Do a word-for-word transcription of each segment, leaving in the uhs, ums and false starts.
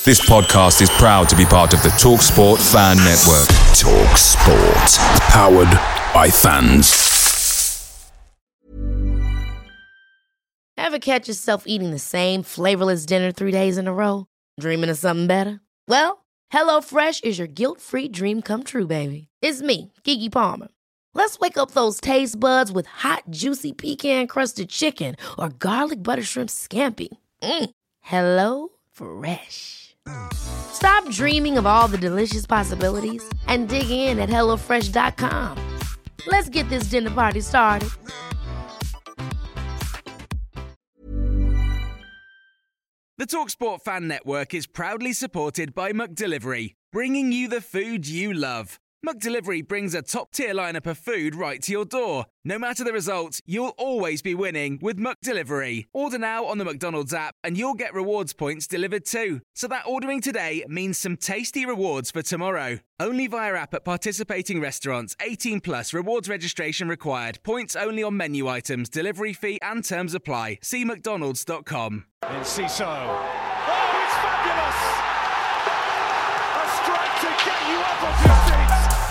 This podcast is proud to be part of the TalkSport Fan Network. TalkSport. Powered by fans. Ever catch yourself eating the same flavorless dinner three days in a row? Dreaming of something better? Well, HelloFresh is your guilt-free dream come true, baby. It's me, Keke Palmer. Let's wake up those taste buds with hot, juicy pecan-crusted chicken or garlic butter shrimp scampi. Mm. Hello Fresh. Stop dreaming of all the delicious possibilities and dig in at hello fresh dot com. Let's get this dinner party started. The TalkSport Fan Network is proudly supported by McDelivery, bringing you the food you love. McDelivery brings a top-tier lineup of food right to your door. No matter the result, you'll always be winning with McDelivery. Order now on the McDonald's app and you'll get rewards points delivered too. So that ordering today means some tasty rewards for tomorrow. Only via app at participating restaurants. eighteen plus rewards registration required. Points only on menu items. Delivery fee and terms apply. See mcdonalds dot com. In Ciso. Oh, it's fabulous! A strike to get you up off your seats.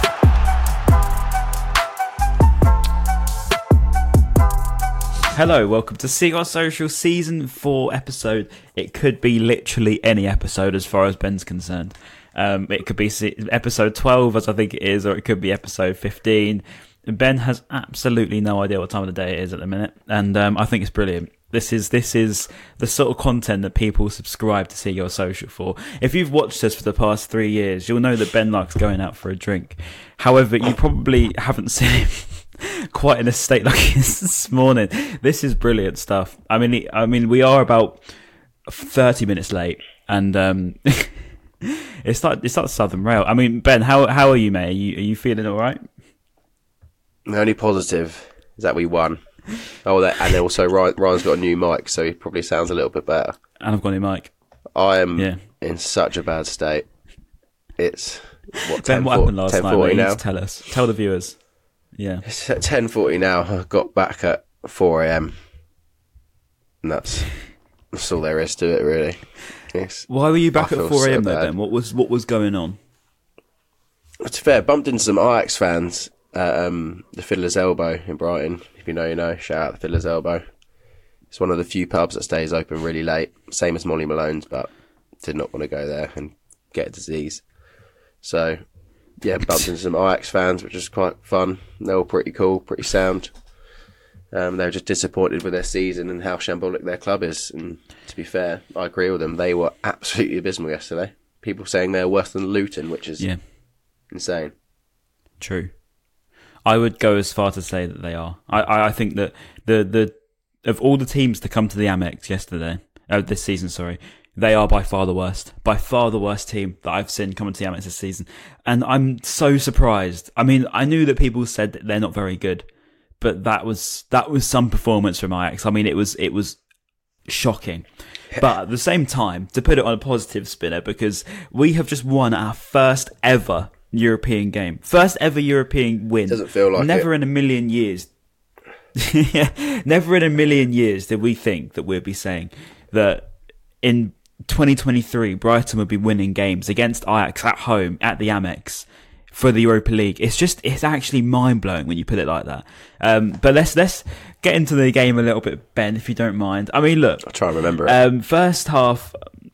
Hello, welcome to Seagull Social Season four episode. It could be literally any episode as far as Ben's concerned. Um, it could be se- episode twelve, as I think it is, or it could be episode fifteen. Ben has absolutely no idea what time of the day it is at the minute, and um, I think it's brilliant. This is this is the sort of content that people subscribe to Seagull Social for. If you've watched us for the past three years, you'll know that Ben likes going out for a drink. However, you probably haven't seen him quite in a state like he is this morning. This is brilliant stuff. I mean, I mean, we are about thirty minutes late, and um, it's like it's like Southern Rail. I mean, Ben, how how are you, mate? Are you, are you feeling all right? The only positive is that we won. Oh, that, and also Ryan, Ryan's got a new mic, so he probably sounds a little bit better. And I've got a new mic. I am yeah. in such a bad state. It's what, Ben, what happened last night? Mate? Now? Tell us. Tell the viewers. Yeah. It's at ten forty now. I got back at four a.m. And that's, that's all there is to it, really. It's, Why were you back I at four a.m. so though, Ben? What was, what was going on? It's fair. Bumped into some Ajax fans at um, the Fiddler's Elbow in Brighton. If you know, you know. Shout out the Fiddler's Elbow. It's one of the few pubs that stays open really late. Same as Molly Malone's, but did not want to go there and get a disease. So, yeah, bumped into some Ajax fans, which was quite fun. They were pretty cool, pretty sound. Um, they were just disappointed with their season and how shambolic their club is. And to be fair, I agree with them. They were absolutely abysmal yesterday. People saying they're worse than Luton, which is yeah. insane. True. I would go as far to say that they are. I, I, I think that the, the of all the teams to come to the Amex yesterday, uh, this season, sorry, they are by far the worst. By far the worst team that I've seen coming to the Amex this season. And I'm so surprised. I mean, I knew that people said that they're not very good, but that was that was some performance from Ajax. I mean, it was it was shocking. But at the same time, to put it on a positive spinner, because we have just won our first ever European game. First ever European win. Doesn't feel like Never it. in a million years. Never in a million years did we think that we'd be saying that in twenty twenty-three Brighton would be winning games against Ajax at home at the Amex for the Europa League. It's just, it's actually mind-blowing when you put it like that. Um, but let's let's get into the game a little bit, Ben, if you don't mind. I mean, look. I'll try and remember it. Um, first half...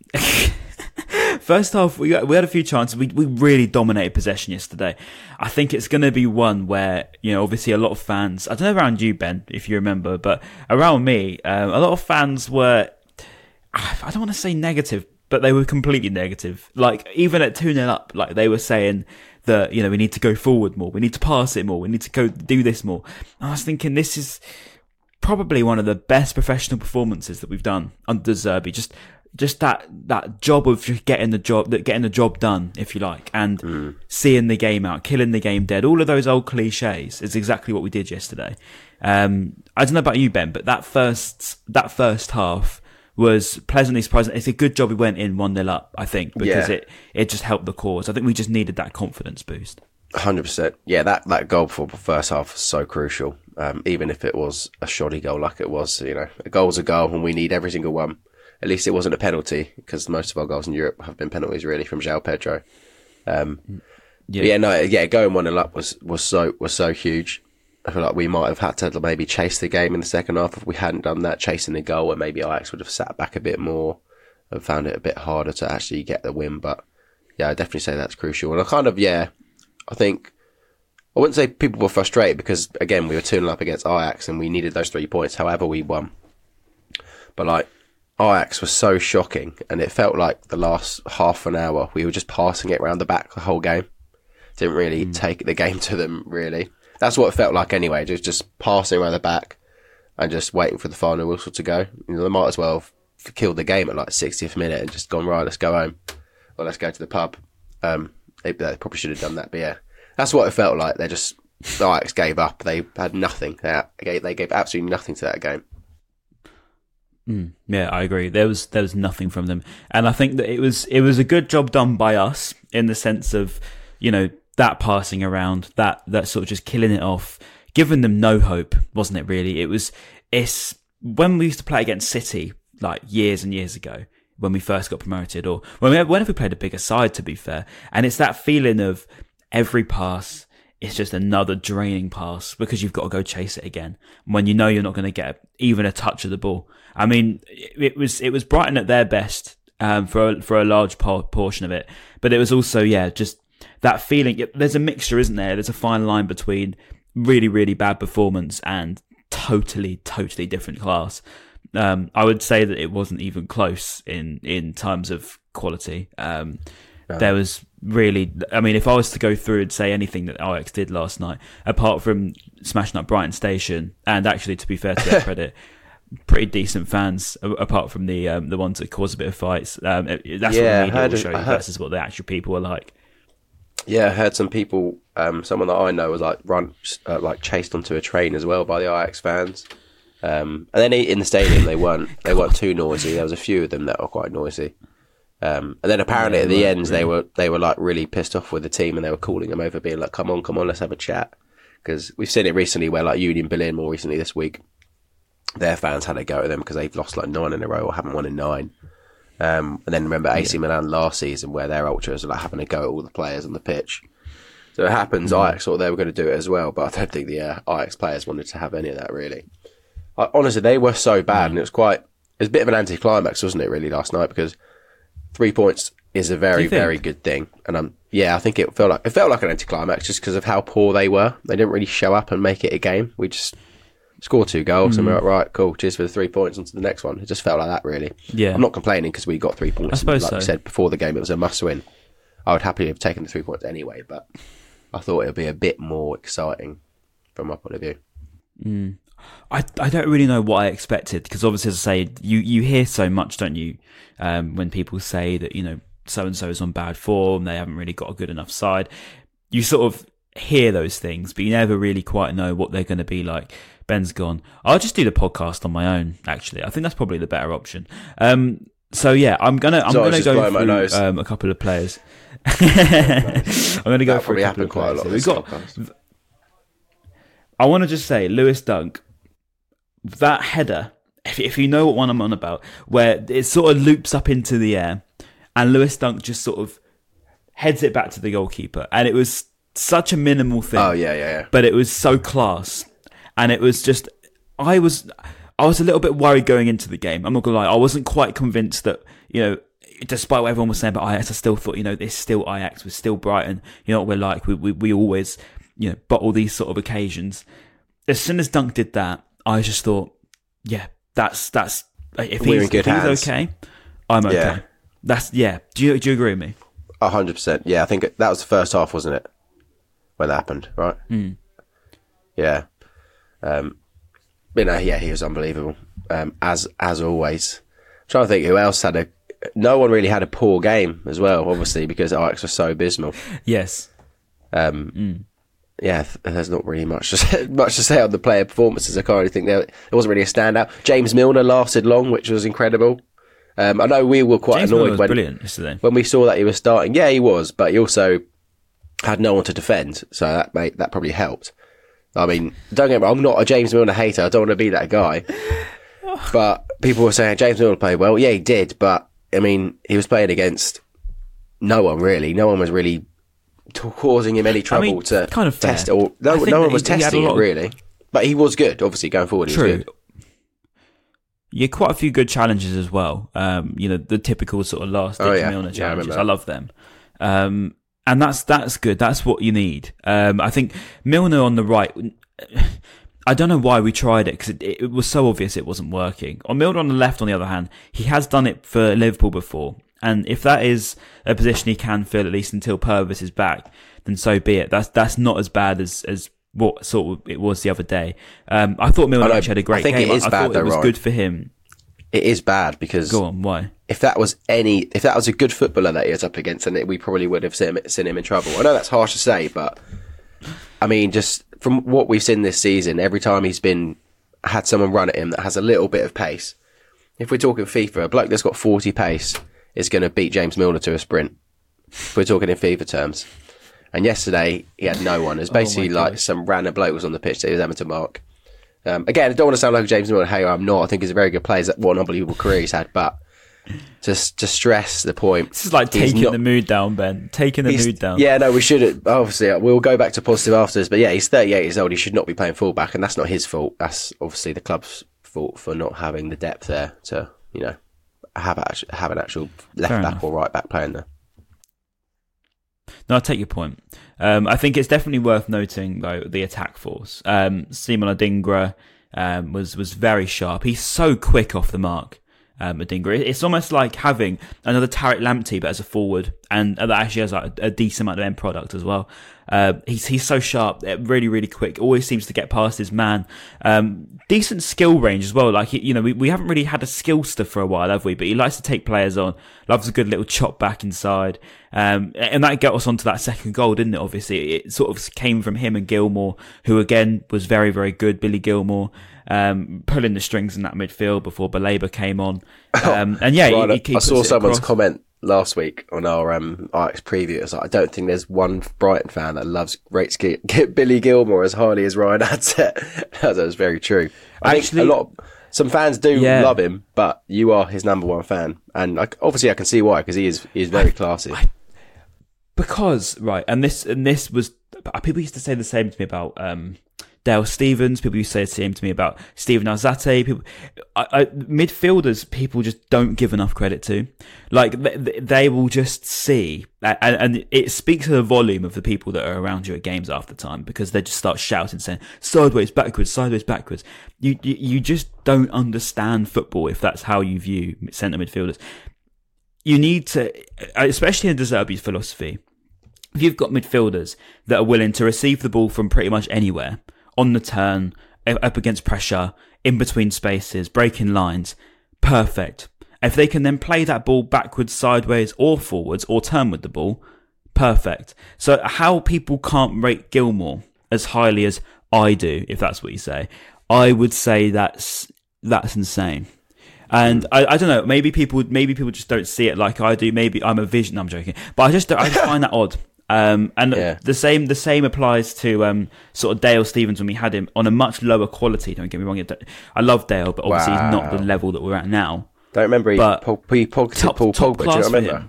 First half, we we had a few chances. We we really dominated possession yesterday. I think it's going to be one where, you know, obviously a lot of fans, I don't know around you, Ben, if you remember, but around me, um, a lot of fans were, I don't want to say negative, but they were completely negative. Like, even at two nil up, like, they were saying that, you know, we need to go forward more, we need to pass it more, we need to go do this more. And I was thinking, this is probably one of the best professional performances that we've done under Zerbi. Just Just that, that job of just getting the job, that getting the job done, if you like, and mm. seeing the game out, killing the game dead. All of those old cliches is exactly what we did yesterday. Um, I don't know about you, Ben, but that first that first half was pleasantly surprising. It's a good job we went in one nil up, I think, because yeah. it it just helped the cause. I think we just needed that confidence boost. one hundred percent. Yeah, that, that goal for the first half was so crucial. Um, even if it was a shoddy goal like it was, you know, a goal's a goal and we need every single one. At least it wasn't a penalty, because most of our goals in Europe have been penalties, really, from João Pedro. Um, yeah. yeah, no, yeah, going one nil up was, was so was so huge. I feel like we might have had to maybe chase the game in the second half if we hadn't done that, chasing the goal, and maybe Ajax would have sat back a bit more and found it a bit harder to actually get the win. But yeah, I definitely say that's crucial. And I kind of, yeah, I think, I wouldn't say people were frustrated because, again, we were two nil up against Ajax and we needed those three points, however we won. But like, Ajax was so shocking, and it felt like the last half an hour we were just passing it around the back the whole game. Didn't really mm. take the game to them, really. That's what it felt like anyway, just just passing around the back and just waiting for the final whistle to go. You know, they might as well have killed the game at like sixtieth minute and just gone, right, let's go home, or let's go to the pub. Um, they, they probably should have done that, but yeah, that's what it felt like. They just, Ajax gave up. They had nothing. They, gave, they gave absolutely nothing to that game. Mm, yeah, I agree. There was there was nothing from them, and I think that it was it was a good job done by us in the sense of, you know, that passing around, that that sort of just killing it off, giving them no hope, wasn't it? Really, it was. It's when we used to play against City like years and years ago when we first got promoted, or when we, whenever we played a bigger side, to be fair, and it's that feeling of every pass. It's just another draining pass because you've got to go chase it again when you know you're not going to get even a touch of the ball. I mean, it was it was Brighton at their best um, for a, for a large portion of it, but it was also yeah just that feeling. There's a mixture, isn't there? There's a fine line between really really bad performance and totally totally different class. Um, I would say that it wasn't even close in in terms of quality. Um, no. There was really, I mean, if I was to go through and say anything that Ajax did last night, apart from smashing up Brighton Station, and actually, to be fair to their credit, pretty decent fans, apart from the um, the ones that cause a bit of fights. Um, that's yeah, what the media heard, will show you heard, versus what the actual people are like. Yeah, I heard some people, um, someone that I know was like run, uh, like chased onto a train as well by the Ajax fans. Um, and then in the stadium, they weren't they weren't too noisy. There was a few of them that were quite noisy. Um, and then apparently yeah, at the right, end, really. they were they were like really pissed off with the team, and they were calling them over, being like, "Come on, come on, let's have a chat." Because we've seen it recently, where like Union Berlin, more recently this week, their fans had a go at them because they've lost like nine in a row or haven't won in nine. Um, and then remember A C yeah. Milan last season, where their ultras are like having a go at all the players on the pitch. So it happens. Mm. Ajax thought they were going to do it as well, but I don't think the uh, Ajax players wanted to have any of that really. I, honestly, they were so bad, mm. and it was quite. It was a bit of an anticlimax, wasn't it? Really, last night, because three points is a very, very good thing. And um, yeah, I think it felt like it felt like an anticlimax just because of how poor they were. They didn't really show up and make it a game. We just scored two goals mm. and we're like, right, cool, cheers for the three points, on to the next one. It just felt like that, really. Yeah. I'm not complaining because we got three points. I suppose like so. we said before the game, it was a must-win. I would happily have taken the three points anyway, but I thought it would be a bit more exciting from my point of view. Mm. I I don't really know what I expected, because obviously, as I say, you, you hear so much, don't you, um, when people say that, you know, so-and-so is on bad form, they haven't really got a good enough side. You sort of hear those things, but you never really quite know what they're going to be like. Ben's gone. I'll just do the podcast on my own, actually. I think that's probably the better option. Um, so, yeah, I'm going to I'm gonna go through um, a couple of players. I'm going to go through a couple of players. So we've got, I want to just say, Lewis Dunk, that header, if, if you know what one I'm on about, where it sort of loops up into the air, and Lewis Dunk just sort of heads it back to the goalkeeper. And it was such a minimal thing. Oh, yeah, yeah, yeah. But it was so class. And it was just, I was I was a little bit worried going into the game. I'm not going to lie. I wasn't quite convinced that, you know, despite what everyone was saying about Ajax, I still thought, you know, it's still Ajax. We're still Brighton. You know what we're like. We, we, we always, you know, bottle these sort of occasions. As soon as Dunk did that, I just thought, yeah, that's, that's, if we're he's, in good if he's hands. okay, I'm okay. Yeah. That's yeah. Do you do you agree with me? A hundred percent. Yeah, I think that was the first half, wasn't it, when that happened? Right. Mm. Yeah. Um. But no, yeah, he was unbelievable. Um. As as always. I'm trying to think who else had a. No one really had a poor game as well, obviously, because Ajax was so abysmal. Yes. Um. Mm. Yeah, there's not really much to say, much to say on the player performances. I can't really think there, there wasn't really a standout. James Milner lasted long, which was incredible. Um, I know we were quite James annoyed was when, brilliant yesterday. when we saw that he was starting. Yeah, he was, but he also had no one to defend, so that made, that probably helped. I mean, don't get me wrong, I'm not a James Milner hater. I don't want to be that guy. But people were saying James Milner played well. Yeah, he did. But, I mean, he was playing against no one, really. No one was really t- causing him any trouble I mean, to kind of test it. Or, no, no one was he, testing he it, really. Of... But he was good, obviously, going forward. He True. was good. Yeah, quite a few good challenges as well. Um, you know, the typical sort of last ditch oh, yeah. Milner challenges. Yeah, I, I love them. Um, and that's that's good. That's what you need. Um, I think Milner on the right. I don't know why we tried it because it, it was so obvious it wasn't working. On Milner on the left, on the other hand, he has done it for Liverpool before, and if that is a position he can fill at least until Purvis is back, then so be it. That's that's not as bad as as what sort of it was the other day. Um, I thought Milner I know, actually had a great I think game. It is I, I bad, thought though, it was Ryan. good for him. It is bad because go on. Why? If that was any, if that was a good footballer that he was up against, then we probably would have seen him, seen him in trouble. I know that's harsh to say, but I mean, just from what we've seen this season, every time he's been had someone run at him that has a little bit of pace. If we're talking FIFA, a bloke that's got forty pace is going to beat James Milner to a sprint. If we're talking in FIFA terms. And yesterday he had no one. It was basically oh like some random bloke was on the pitch that he was having to mark. Um, again, I don't want to sound like James Milner. Hey, I'm not. I think he's a very good player. What an unbelievable career he's had. But just to stress the point, this is like taking not, the mood down, Ben. Taking the mood down. Yeah, no, we should. Obviously, we'll go back to positive afterwards. But yeah, he's thirty-eight years old. He should not be playing fullback, and that's not his fault. That's obviously the club's fault for not having the depth there to, you know, have a, have an actual left Fair back enough. or right back playing there. No, I take your point. Um, I think it's definitely worth noting though the attack force. Um, Simon Adingra um, was was very sharp. He's so quick off the mark. Um, Adingra. It's almost like having another Tariq Lamptey, but as a forward, and that actually has like a, a decent amount of end product as well. Uh, he's he's so sharp, really really quick. Always seems to get past his man. Um, decent skill range as well. Like you know, we, we haven't really had a skillster for a while, have we? But he likes to take players on. Loves a good little chop back inside. Um, and that got us onto that second goal, didn't it? Obviously, it sort of came from him and Gilmore, who again was very very good. Billy Gilmore. Um, pulling the strings in that midfield before Baleba came on. Um, and yeah, right, he, he I saw someone's across. comment last week on our um, Ajax preview. It was like, I don't think there's one Brighton fan that loves rates G- Billy Gilmore as highly as Ryan Adset. That was very true. I Actually, think a lot of, some fans do yeah. love him, but you are his number one fan, and I, obviously I can see why, because he is he is very classy. I, because right, and this and this was people used to say the same to me about. Um, Dale Stevens, people used to say the same to me about Steven Alzate. People, I, I, midfielders, people just don't give enough credit to. Like they, they will just see, and, and it speaks to the volume of the people that are around you at games after time, because they just start shouting, saying sideways, backwards, sideways, backwards. You, you, you just don't understand football if that's how you view centre midfielders. You need to, especially in De Zerbi's philosophy, if you've got midfielders that are willing to receive the ball from pretty much anywhere, on the turn, up against pressure, in between spaces, breaking lines. Perfect. If they can then play that ball backwards, sideways, or forwards, or turn with the ball, perfect. So how people can't rate Gilmore as highly as I do, if that's what you say, I would say that's that's insane. And I, I don't know, maybe people maybe people just don't see it like I do. Maybe I'm a vision. I'm joking, but I just I just find that odd. Um, and yeah. the same the same applies to um, sort of Dale Stevens when we had him on a much lower quality. Don't get me wrong. I love Dale, but obviously wow. he's not the level that we're at now. Don't remember he but Paul, he pocketed Paul Pogba. Do you not remember?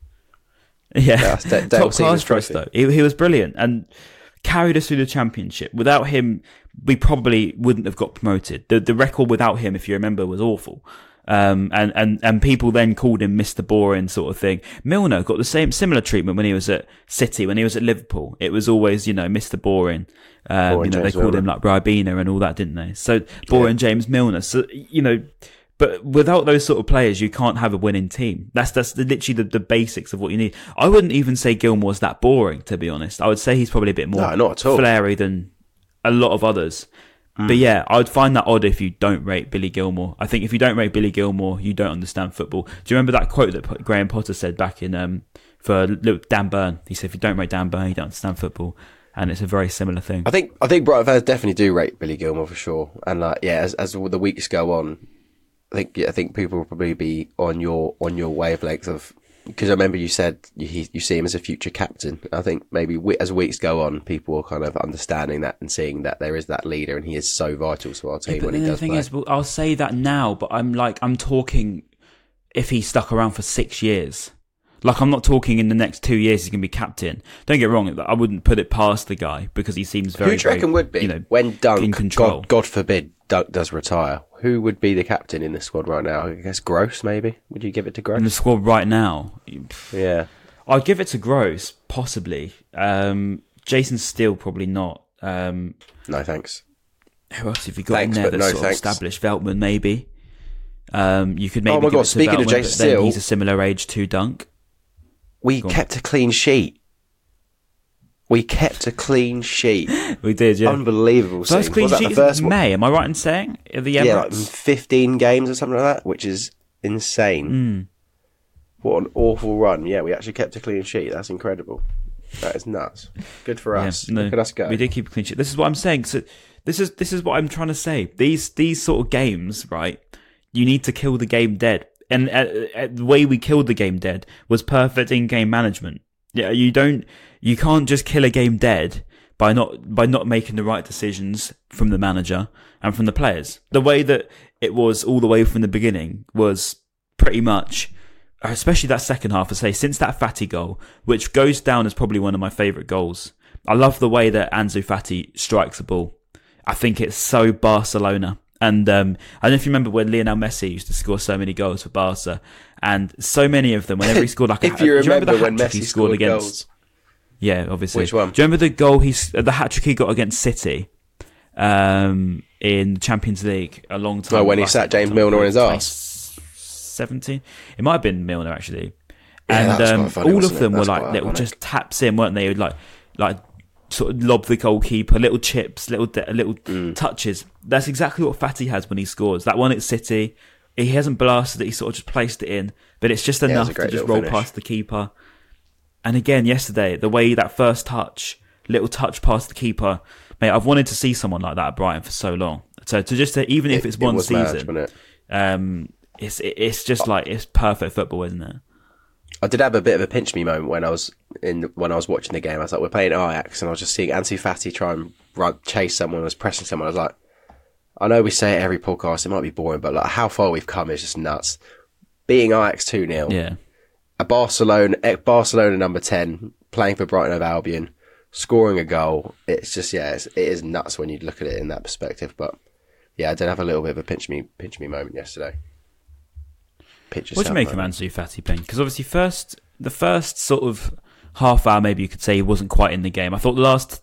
Yeah, yeah D- Dale top class for us though. He, he was brilliant and carried us through the championship. Without him, we probably wouldn't have got promoted. The the record without him, if you remember, was awful. Um, and, and, and people then called him Mister Boring sort of thing. Milner got the same, similar treatment when he was at City, when he was at Liverpool. It was always, you know, Mister Boring. Um, Boring you know, James they called Milner. him like Ribena and all that, didn't they? So, Boring yeah. James Milner. So, you know, but without those sort of players, you can't have a winning team. That's, that's the, literally the, the basics of what you need. I wouldn't even say Gilmore's that boring, to be honest. I would say he's probably a bit more no, not at all. flary than a lot of others. Mm. But yeah, I would find that odd if you don't rate Billy Gilmore. I think if you don't rate Billy Gilmore, you don't understand football. Do you remember that quote that Graham Potter said back in um for Dan Burn? He said, "If you don't rate Dan Burn, you don't understand football." And it's a very similar thing. I think I think Brighton fans definitely do rate Billy Gilmore for sure. And like yeah, as as the weeks go on, I think yeah, I think people will probably be on your on your wavelength of because I remember you said you, you see him as a future captain. I think maybe we, as weeks go on, people are kind of understanding that and seeing that there is that leader, and he is so vital to our team yeah, but when then he the does thing play. is, well, I'll say that now, but I'm like, I'm talking if he stuck around for six years. Like, I'm not talking in the next two years he's going to be captain. Don't get wrong, I wouldn't put it past the guy because he seems very, Who do you reckon very, would be, you know, when Dunk, in control. God, God forbid, Dunk does retire? Who would be the captain in this squad right now? I guess Gross, maybe? Would you give it to Gross? In the squad right now, Yeah. I'd give it to Gross, possibly. Um, Jason Steele, probably not. Um, No, thanks. who else have you got Thanks, in there but that's no sort thanks. of established? Veltman, maybe. Um, you could maybe Oh my give God, it to speaking of Veltman, Jason but then Steele- he's a similar age to Dunk. We Go on. kept a clean sheet. We kept a clean sheet. We did, yeah. Unbelievable. First scene. clean Was that sheet the first in one? May, am I right in saying? At the Yeah, like Emirates? fifteen games or something like that, which is insane. Mm. What an awful run. Yeah, we actually kept a clean sheet. That's incredible. That is nuts. Good for Yeah, us. no, Look at us go. We did keep a clean sheet. This is what I'm saying. So this is this is what I'm trying to say. These these sort of games, right? You need to kill the game dead, and uh, uh, the way we killed the game dead was perfect in-game management. Yeah, you don't, you can't just kill a game dead by not by not making the right decisions from the manager and from the players. The way that it was all the way from the beginning was pretty much, especially that second half, I say, since that Fati goal, which goes down as probably one of my favourite goals. I love the way that Ansu Fati strikes the ball. I think it's so Barcelona. And um, I don't know if you remember when Lionel Messi used to score so many goals for Barca, and so many of them, whenever he scored like a If hat, you do you remember remember the when hat-trick he Messi scored scored against? goals. Yeah, obviously. Which one? Do you remember the goal he's the hat-trick he got against City um, in the Champions League a long time? Oh, when he like, sat James like, Milner on his arse. Seventeen. It might have been Milner actually. Yeah, And that was um, quite funny, all wasn't of it? them were That's like quite little iconic. just taps in, weren't they? Like like sort of lob the goalkeeper, little chips, little little Mm. touches. That's exactly what Fati has when he scores. That one at City, he hasn't blasted it, he sort of just placed it in, but it's just it was a enough to great just little roll finish. past the keeper. And again, yesterday, the way that first touch, little touch past the keeper, mate, I've wanted to see someone like that at Brighton for so long. So to just, to, even if It- it's it one was mad, season, wasn't it? um, it's it, it's just like, it's perfect football, isn't it? I did have a bit of a pinch me moment when I was in when I was watching the game. I was like, we're playing Ajax, and I was just seeing Ansu Fati try and run, chase someone, was pressing someone. I was like, I know we say it every podcast, it might be boring, but like how far we've come is just nuts. Beating Ajax two nil, Yeah. a Barcelona, eh, Barcelona number ten, playing for Brighton of Albion, scoring a goal. It's just, yeah, it's, it is nuts when you look at it in that perspective. But yeah, I did have a little bit of a pinch me, pinch me moment yesterday. Pinch What do you yourself make of moment. Ansu Fati, Ben? Because obviously, first the first sort of half hour, maybe you could say he wasn't quite in the game. I thought the last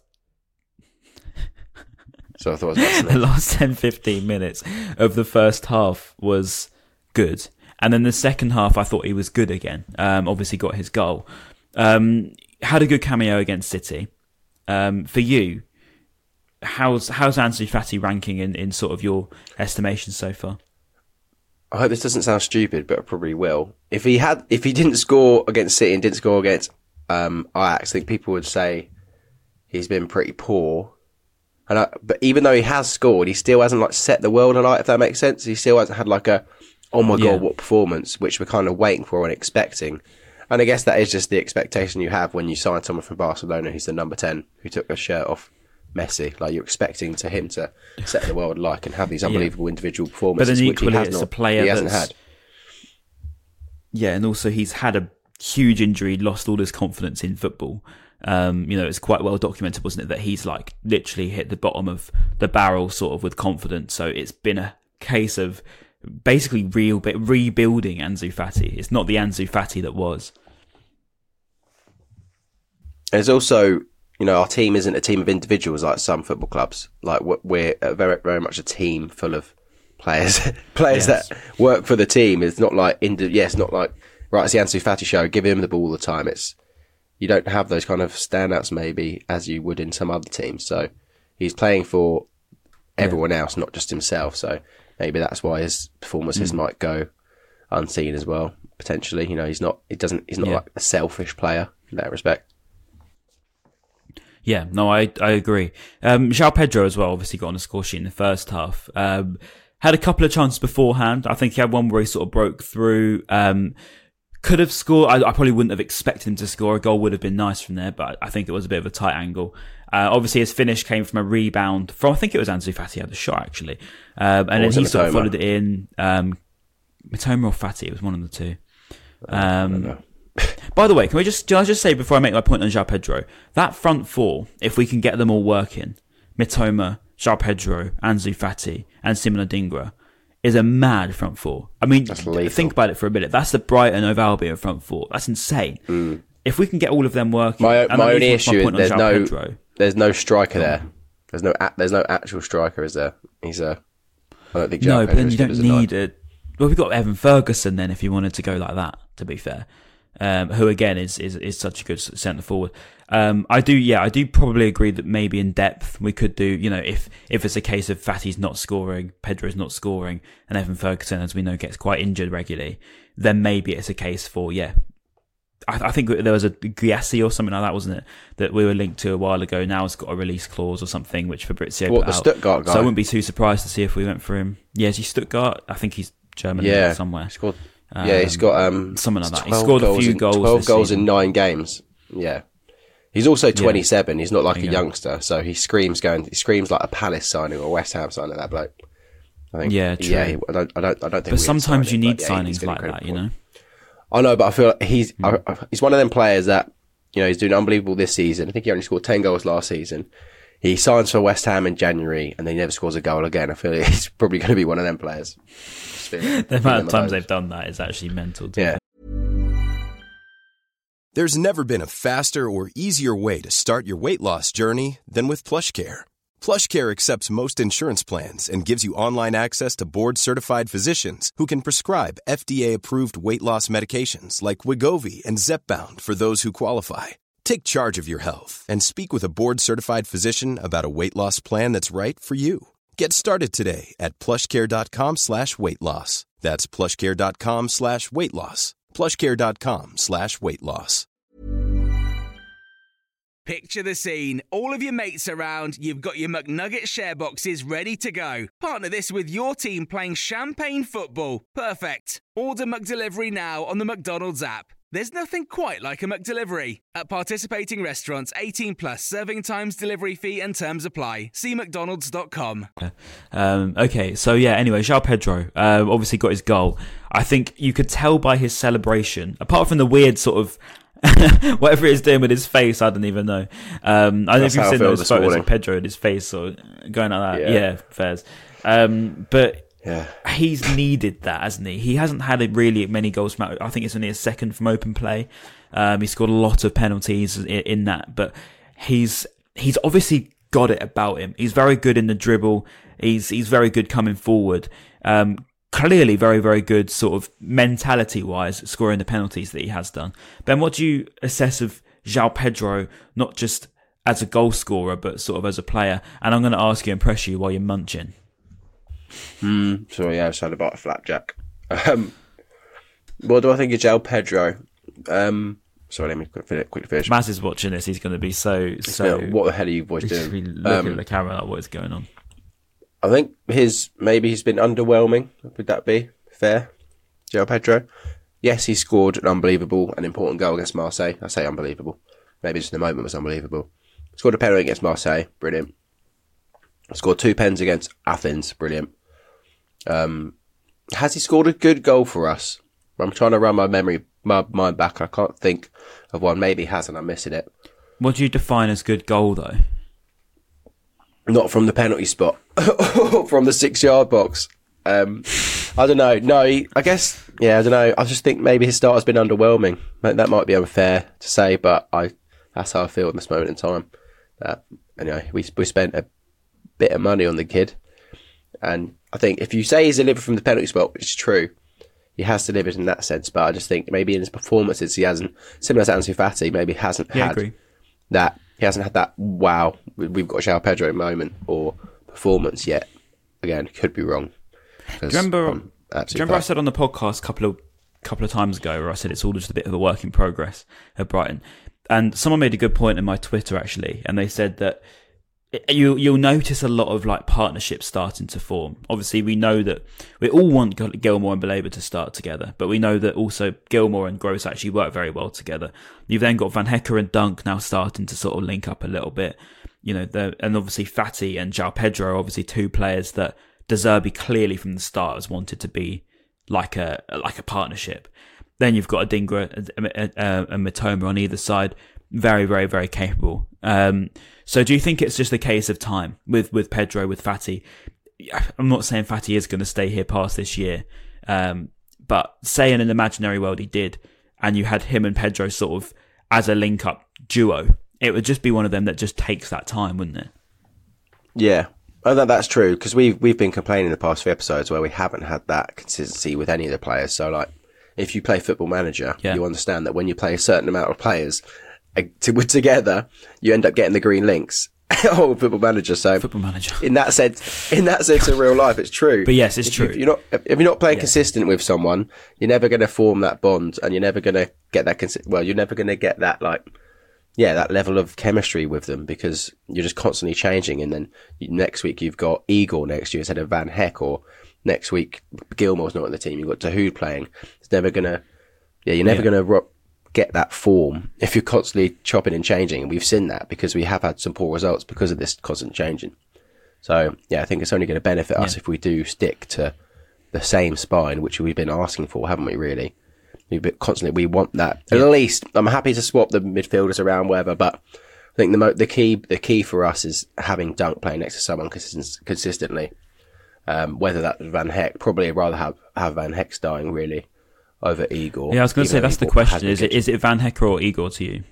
So I thought I was about to the last ten, fifteen minutes of the first half was good, and then the second half, I thought he was good again. Um, obviously, got his goal. Um, had a good cameo against City. Um, for you, how's how's Ansu Fati ranking in, in sort of your estimation so far? I hope this doesn't sound stupid, but it probably will. If he had, if he didn't score against City and didn't score against um, Ajax, I think people would say he's been pretty poor. And I, but even though he has scored, he still hasn't like set the world alight. If that makes sense, he still hasn't had like a, oh my Yeah. god, what performance, which we're kind of waiting for and expecting. And I guess that is just the expectation you have when you sign someone from Barcelona who's the number ten who took a shirt off Messi. Like you're expecting to him to set the world alight and have these unbelievable individual But performances. then which he equally, has it's not, a player he hasn't that's had. Yeah, and also he's had a huge injury, lost all his confidence in football. Um, you know, it's quite well documented, wasn't it, that he's like literally hit the bottom of the barrel sort of with confidence. So it's been a case of basically real bit rebuilding Ansu Fati. It's not the Ansu Fati that was. There's also, you know, our team isn't a team of individuals like some football clubs. Like we're- we're a very, very much a team full of players, players Yes. that work for the team. It's not like, indi- yeah, it's not like, right, it's the Ansu Fati show, give him the ball all the time. It's, you don't have those kind of standouts maybe as you would in some other teams. So he's playing for everyone else, not just himself. So maybe that's why his performances Mm. might go unseen as well, potentially. You know, he's not, he doesn't, he's not Yeah. like a selfish player in that respect. Yeah, no, I I agree. Um, João Pedro as well obviously got on the score sheet in the first half. Um, had a couple of chances beforehand. I think he had one where he sort of broke through. Um, Could have scored. I, I probably wouldn't have expected him to score. A goal would have been nice from there, but I think it was a bit of a tight angle. Uh, obviously, his finish came from a rebound from, I think it was Ansu Fati had the shot, actually. Um, and then he sort of followed it in. Um, Mitoma or Fati, it was one of the two. Um, by the way, can we just, can I just say before I make my point on João Pedro, that front four, if we can get them all working, Mitoma, João Pedro, Ansu Fati, and Simon Adingra, is a mad front four. I mean, think about it for a minute. That's the Brighton of Albion front four. That's insane. Mm. If we can get all of them working, my, my only issue is there's no Pedro, there's no striker there. There's no there's no actual striker, is there? He's a. I don't think. João no, but then you don't need a. Well, we've got Evan Ferguson then, if you wanted to go like that. To be fair, um, who again is, is is such a good centre forward. Um, I do, yeah, I do probably agree that maybe in depth we could do, you know, if if it's a case of Fati's not scoring, Pedro's not scoring, and Evan Ferguson, as we know, gets quite injured regularly, then maybe it's a case for, yeah. I, I think there was a Giassi or something like that, wasn't it, that we were linked to a while ago. Now it's got a release clause or something, which Fabrizio what, put the out. Stuttgart guy? So I wouldn't be too surprised to see if we went for him. Yeah, is he Stuttgart? I think he's German yeah, somewhere. He's got, um, yeah, he's got um, something like that. He scored a few in, goals. twelve this goals season. in nine games. Yeah. He's also twenty-seven. Yeah. He's not like a go. youngster, so he screams going. He screams like a Palace signing or a West Ham signing. That bloke. I think. Yeah, true. Yeah, he, I don't. I don't. I don't think. But sometimes you him, need but, yeah, signings like that, you know. I know, but I feel like he's mm. I, he's one of them players that, you know, he's doing unbelievable this season. I think he only scored ten goals last season. He signs for West Ham in January, and then he never scores a goal again. I feel like he's probably going to be one of them players. Feeling, the amount of times they've done that is actually mental. Yeah. There's never been a faster or easier way to start your weight loss journey than with PlushCare. PlushCare accepts most insurance plans and gives you online access to board-certified physicians who can prescribe F D A-approved weight loss medications like Wegovy and Zepbound for those who qualify. Take charge of your health and speak with a board-certified physician about a weight loss plan that's right for you. Get started today at plushcare.com slash weight loss. That's plushcare.com slash weight loss. plushcare.com slash weight loss. Picture the scene. All of your mates around, you've got your McNugget share boxes ready to go. Partner this with your team playing champagne football. Perfect. Order McDelivery now on the McDonald's app. There's nothing quite like a McDelivery. At participating restaurants, eighteen plus, serving times, delivery fee and terms apply. See mcdonalds dot com. Um, okay, so yeah, anyway, João Pedro uh, obviously got his goal. I think you could tell by his celebration, apart from the weird sort of whatever he's doing with his face, I don't even know. Um, I don't know if you've seen those photos morning. of Pedro and his face or going like that. Yeah, yeah fairs. Um, but yeah. he's needed that, hasn't he? He hasn't had really many goals from, I think it's only a second from open play. Um, he scored a lot of penalties in, in that, but he's he's obviously got it about him. He's very good in the dribble. He's he's very good coming forward. Um, clearly very, very good sort of mentality-wise, scoring the penalties that he has done. Ben, what do you assess of João Pedro, not just as a goal scorer, but sort of as a player? And I'm going to ask you and press you while you're munching. Mm, so yeah, I just had a bite of flapjack. Um, what do I think of João Pedro? Um, sorry, let me quickly finish. Maz is watching this. He's going to be so... so. What the hell are you boys he's doing? He's looking um, at the camera like, what is going on? I think his maybe he's been underwhelming. Would that be fair? João Pedro? Yes, he scored an unbelievable and important goal against Marseille. I say unbelievable. Maybe just in the moment was unbelievable. Scored a penalty against Marseille. Brilliant. Scored two pens against Athens. Brilliant. Um, has he scored a good goal for us? I'm trying to run my memory, my mind back. I can't think of one. Maybe he hasn't. I'm missing it. What do you define as good goal, though? Not from the penalty spot. From the six-yard box. Um, I don't know. No, he, I guess, yeah, I don't know. I just think maybe his start has been underwhelming. That might be unfair to say, but I that's how I feel at this moment in time. That, anyway, we we spent a bit of money on the kid. And I think if you say he's delivered from the penalty spot, which is true, he has delivered in that sense. But I just think maybe in his performances, he hasn't, similar to Ansu Fati, maybe hasn't yeah, had agree. that. He hasn't had that, wow, we've got João Pedro moment or performance yet. Again, could be wrong. Do you remember, do you remember I said on the podcast a couple of, couple of times ago where I said it's all just a bit of a work in progress at Brighton? And someone made a good point in my Twitter, actually, and they said that you you'll notice a lot of like partnerships starting to form. Obviously, we know that we all want Gilmour and Baleba to start together, but we know that also Gilmour and Gross actually work very well together. You've then got Van Hecke and Dunk now starting to sort of link up a little bit. You know, and obviously Fati and João Pedro are obviously two players that De Zerbi clearly from the start has wanted to be like a like a partnership. Then you've got Adingra and Mitoma on either side, very, very, very capable. Um, so do you think it's just a case of time with, with Pedro, with Fati? I'm not saying Fati is going to stay here past this year, um, but say in an imaginary world he did, and you had him and Pedro sort of as a link-up duo, it would just be one of them that just takes that time, wouldn't it? Yeah. Oh, that, that's true, because we've, we've been complaining in the past few episodes where we haven't had that consistency with any of the players. So, like, if you play Football Manager, yeah. you understand that when you play a certain amount of players to, together, you end up getting the green links. Oh, Football Manager. So Football Manager. In that sense, in that sense, in real life, it's true. But yes, it's if true. You, if you're not, if you're not playing yeah. consistent with someone, you're never going to form that bond, and you're never going to get that. Consi- well, you're never going to get that like, yeah, that level of chemistry with them because you're just constantly changing. And then next week you've got Igor next year instead of Van Hecke, or next week Gilmour's not in the team. You've got Dahoud playing. It's never gonna. Yeah, you're never yeah. going to ro- get that form if you're constantly chopping and changing. And we've seen that because we have had some poor results because of this constant changing. So, yeah, I think it's only going to benefit us yeah. if we do stick to the same spine, which we've been asking for, haven't we, really? We've been constantly, we want that. Yeah. At least, I'm happy to swap the midfielders around, whatever, but I think the mo- the key the key for us is having Dunk playing next to someone consist- consistently. Um, whether that's Van Hecke, probably I'd rather have, have Van Hecke starting, really. Over Igor. Yeah, I was going to say, that's the question. Is it is it Van Hecke or Igor to you?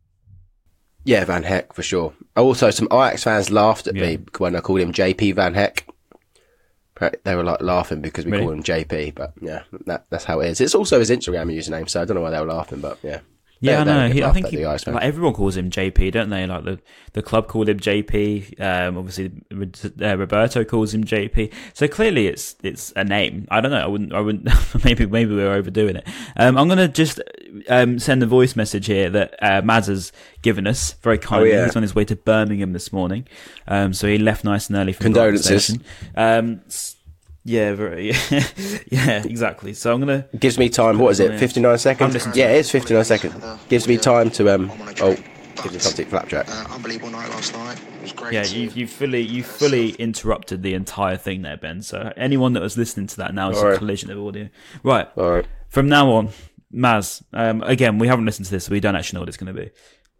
Yeah, Van Hecke, for sure. Also, some Ajax fans laughed at yeah. me when I called him J P Van Hecke. They were like laughing because we really? call him J P, but yeah, that, that's how it is. It's also his Instagram username, so I don't know why they were laughing, but yeah. Yeah, I know. He, I think he, like everyone calls him J P, don't they? Like the, the club called him J P. Um, obviously, uh, Roberto calls him J P. So clearly, it's it's a name. I don't know. I wouldn't. I wouldn't. maybe maybe we're overdoing it. Um, I'm gonna just um, send a voice message here that uh, Maz has given us very kindly. Oh, yeah. He's on his way to Birmingham this morning, um, so he left nice and early from Condolences. the station. Um, Yeah, very, yeah, yeah, exactly. So I'm gonna. It gives me time. What is it? fifty-nine seconds. Yeah, it is fifty-nine seconds. Gives me time to um. Oh, gives me something flapjack. Uh, unbelievable night last night. It was great. Yeah, you you fully you fully interrupted the entire thing there, Ben. So anyone that was listening to that now is a collision of audio. Right. All right. From now on, Maz. Um, again, we haven't listened to this, so we don't actually know what it's going to be.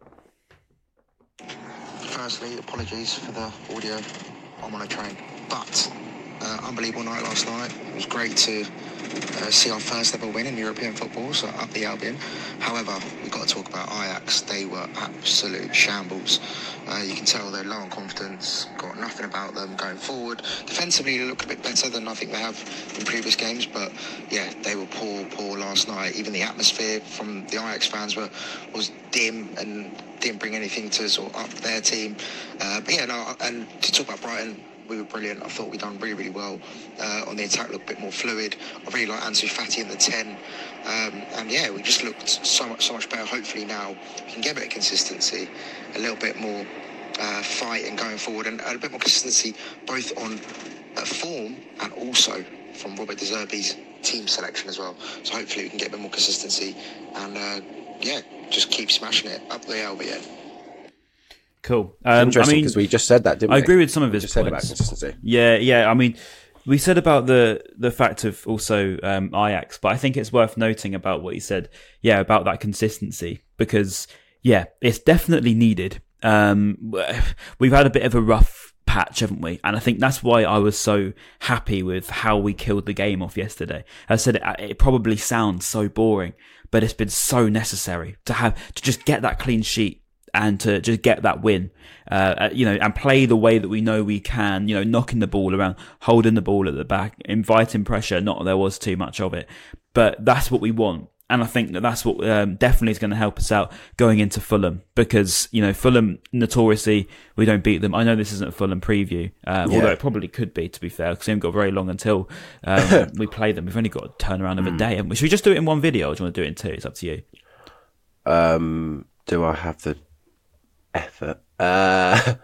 Firstly, apologies for the audio. I'm on a train, but. Uh, unbelievable night last night. It was great to uh, see our first ever win in European football, so up the Albion. However, we've got to talk about Ajax. They were absolute shambles. Uh, you can tell they're low on confidence, got nothing about them going forward. Defensively, they look a bit better than I think they have in previous games, but yeah, they were poor, poor last night. Even the atmosphere from the Ajax fans were was dim and didn't bring anything to sort of up their team. Uh, but yeah, no, and to talk about Brighton, we were brilliant. I thought we done really, really well uh, on the attack. Looked a bit more fluid. I really like Ansu Fati in the ten, um, and yeah, we just looked so much, so much better. Hopefully now we can get a bit of consistency, a little bit more uh, fight and going forward, and, and a bit more consistency both on uh, form and also from Robert De Zerbi's team selection as well. So hopefully we can get a bit more consistency and uh, yeah, just keep smashing it up the L B N. Cool. Um, Interesting, because I mean, we just said that, didn't we? I agree with some of his just points. Said about consistency. Yeah, yeah. I mean, we said about the the fact of also um, Ajax, but I think it's worth noting about what he said. Yeah, about that consistency, because yeah, it's definitely needed. Um, we've had a bit of a rough patch, haven't we? And I think that's why I was so happy with how we killed the game off yesterday. As I said, it, it probably sounds so boring, but it's been so necessary to have to just get that clean sheet. And to just get that win, uh, you know, and play the way that we know we can, you know, knocking the ball around, holding the ball at the back, inviting pressure. Not that there was too much of it, but that's what we want. And I think that that's what um, definitely is going to help us out going into Fulham, because, you know, Fulham, notoriously, we don't beat them. I know this isn't a Fulham preview, um, yeah. although it probably could be, to be fair, because we haven't got very long until um, we play them. We've only got a turnaround of a day. Should we just do it in one video, or do you want to do it in two? It's up to you. Um, do I have the effort? Uh,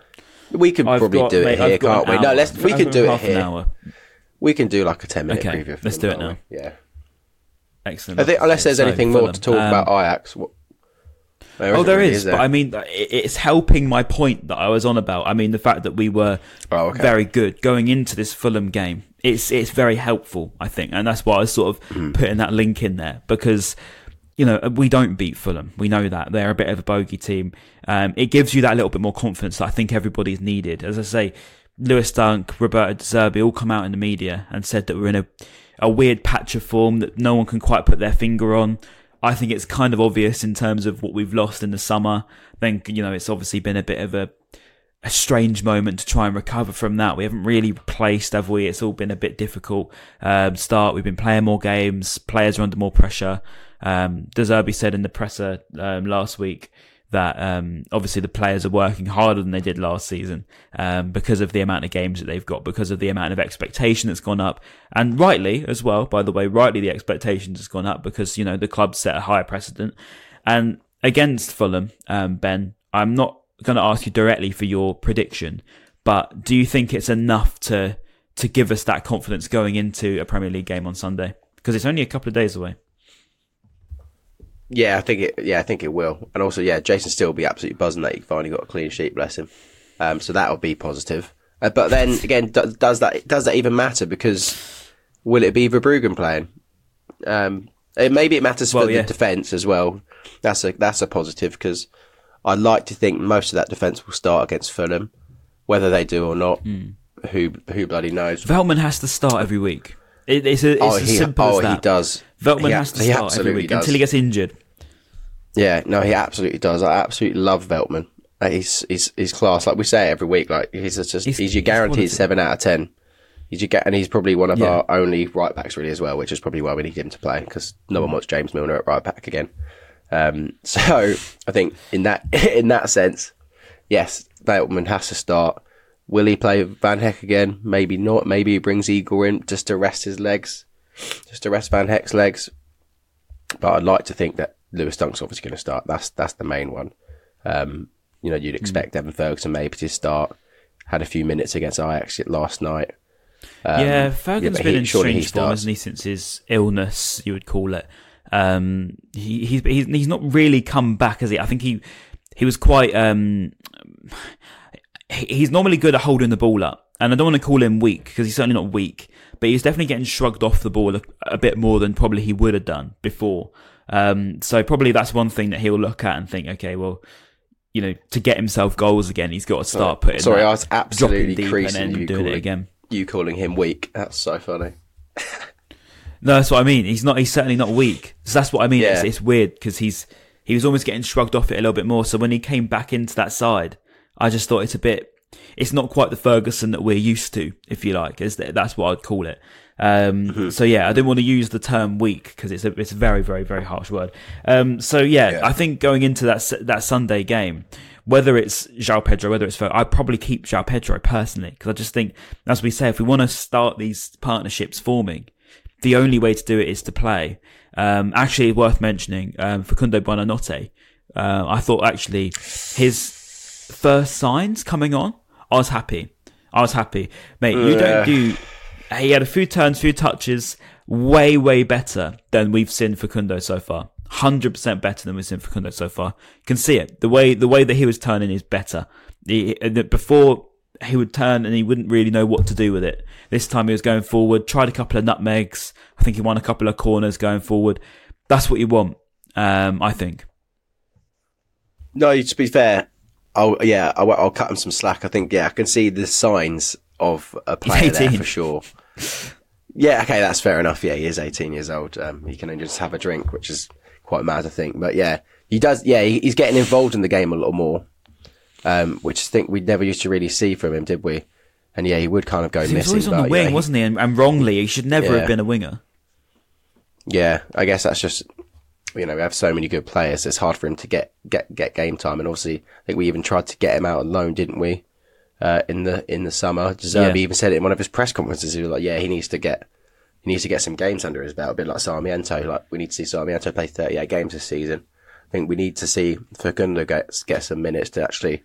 We could I've probably got, do it mate, here, I've got can't we? an No, hour. let's. We I've can got do it half an here. hour. We can do like a ten minute Okay, preview. For let's them, do it can't now. we? Yeah. Excellent. I think unless there's So, anything more Fulham. to talk Um, about Ajax. What, there Oh, isn't there really, is, there? but I mean, it- it's helping my point that I was on about. I mean, the fact that we were Oh, okay. very good going into this Fulham game. It's it's very helpful, I think, and that's why I was sort of Mm. putting that link in there because you know we don't beat Fulham. We know that they're a bit of a bogey team. Um, it gives you that little bit more confidence that I think everybody's needed. As I say, Lewis Dunk, Roberto De Zerbi all come out in the media and said that we're in a a weird patch of form that no one can quite put their finger on. I think it's kind of obvious in terms of what we've lost in the summer. Then, you know, it's obviously been a bit of a, a strange moment to try and recover from that. We haven't really replaced, have we? It's all been a bit difficult. Um, start, we've been playing more games. Players are under more pressure. Um, De Zerbi said in the presser um, last week that um, obviously the players are working harder than they did last season um, because of the amount of games that they've got, because of the amount of expectation that's gone up. And rightly as well, by the way, rightly the expectations has gone up because, you know, the club set a higher precedent. And against Fulham, um, Ben, I'm not going to ask you directly for your prediction, but do you think it's enough to to give us that confidence going into a Premier League game on Sunday? Because it's only a couple of days away. Yeah, I think it. Yeah, I think it will. And also, yeah, Jason Steele will be absolutely buzzing that he finally got a clean sheet. Bless him. Um, so that'll be positive. Uh, but then again, do, does that does that even matter? Because will it be Verbruggen playing? Um, it, maybe it matters Well, for yeah. the defence as well. That's a that's a positive because I'd like to think most of that defence will start against Fulham, whether they do or not. Mm. Who who bloody knows? Veltman has to start every week. It, it's a, it's oh, as he, simple oh as that. he does. Veltman He has to a- he start every absolutely week does. until he gets injured. Yeah, no, he absolutely does. I absolutely love Veltman. Uh, He's he's he's class. Like we say it every week. Like he's just he's, He's- he's your he's guaranteed quality. seven out of ten. He's your ga- and he's probably one of Yeah. our only right backs really as well, which is probably why we need him to play because no one wants James Milner at right back again. Um, so I think in that in that sense, yes, Veltman has to start. Will he play Van Heck again? Maybe not. Maybe he brings Igor in just to rest his legs, just to rest Van Heck's legs. But I'd like to think that Lewis Dunk's obviously going to start. That's that's the main one. Um, you know, you'd expect Evan Ferguson maybe to start. Had a few minutes against Ajax last night. Um, yeah, Ferguson's but been he- in surely he strange form, starts. hasn't he, since his illness, you would call it. Um, he, he's, he's he's not really come back, has he? I think he he was quite... Um, he- he's normally good at holding the ball up. And I don't want to call him weak, because he's certainly not weak. But he's definitely getting shrugged off the ball a, a bit more than probably he would have done before. Um, so probably that's one thing that he'll look at and think, okay, well, you know, to get himself goals again, he's got to start putting Sorry, that, I was absolutely dropping deep creasing and then you doing it calling- again. You calling him weak? That's so funny. No, that's what I mean. He's not. He's certainly not weak. So that's what I mean. Yeah. It's, it's weird because he's he was almost getting shrugged off it a little bit more. So when he came back into that side, I just thought it's a bit. It's not quite the Ferguson that we're used to, if you like. Is that that's what I'd call it. Um, Mm-hmm. So yeah, I didn't want to use the term weak because it's a it's a very very very harsh word. Um, so yeah, Yeah. I think going into that s- that Sunday game, whether it's João Pedro, whether it's Fer, I'd probably keep João Pedro personally because I just think, as we say, if we want to start these partnerships forming, the only way to do it is to play. Um, actually, worth mentioning, um, Facundo Buonanotte, uh, I thought actually his first signs coming on, I was happy. I was happy. Mate, you Yeah. don't do... He had a few turns, few touches, way, way better than we've seen Facundo so far. one hundred percent better than we've seen Facundo so far. You can see it. The way the way that he was turning is better. He, before, he would turn and he wouldn't really know what to do with it. This time he was going forward, tried a couple of nutmegs. I think he won a couple of corners going forward. That's what you want, um, I think. No, to be fair, I'll yeah, I'll, I'll cut him some slack. I think yeah, I can see the signs of a player there eighteen. for sure. Yeah, okay, that's fair enough. Yeah, he is eighteen years old. Um, he can only just have a drink, which is quite mad, I think. But yeah, he does. Yeah, he, he's getting involved in the game a little more, um, which I think we never used to really see from him, did we? And yeah, he would kind of go He was missing. always on the but, wing, yeah, he- wasn't he? And, and wrongly, he should never Yeah. have been a winger. Yeah, I guess that's just, you know, we have so many good players. It's hard for him to get, get, get game time. And obviously, I think we even tried to get him out on loan, didn't we? Uh, in the, in the summer. Zerbi Yeah. even said it in one of his press conferences. He was like, yeah, he needs to get, he needs to get some games under his belt. A bit like Sarmiento. Like, we need to see Sarmiento play thirty-eight games this season. I think we need to see Facundo get, get some minutes to actually